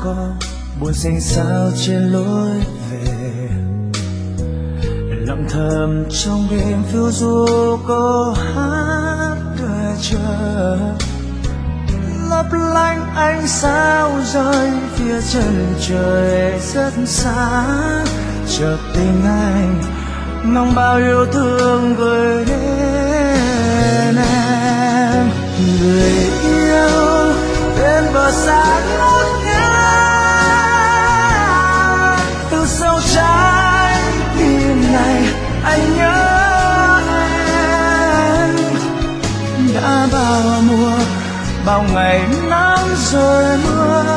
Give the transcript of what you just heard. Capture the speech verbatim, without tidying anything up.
có buồn xanh xao trên lối về, lặng thầm trong đêm phiêu du cô hát đợi chờ, lấp lánh ánh sao rơi phía chân trời rất xa. Chợt tình anh mang bao yêu thương gửi đến em, người yêu bên bờ xa ngút ngát. Từ sâu trái tim này anh nhớ em, đã bao mùa bao ngày nắng rồi mưa,